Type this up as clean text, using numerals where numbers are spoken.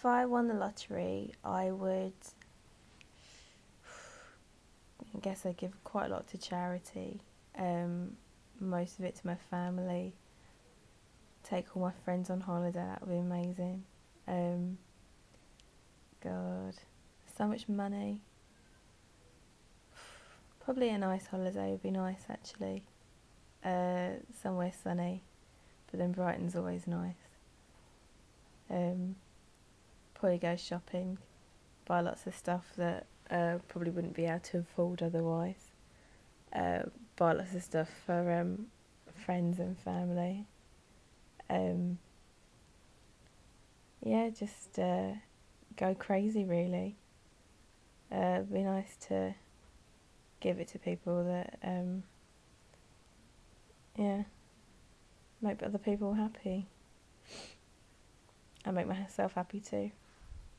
I won the lottery, I would, I guess I'd give quite a lot to charity. Most of it to my family. Take all my friends on holiday, that would be amazing. Um, God, so much money. Probably a nice holiday would be nice, actually. Somewhere sunny, but then Brighton's always nice. Probably go shopping, buy lots of stuff that probably wouldn't be able to afford otherwise. Buy lots of stuff for friends and family. Yeah, just go crazy, really. It'd be nice to give it to people that, yeah, make other people happy. I make myself happy too.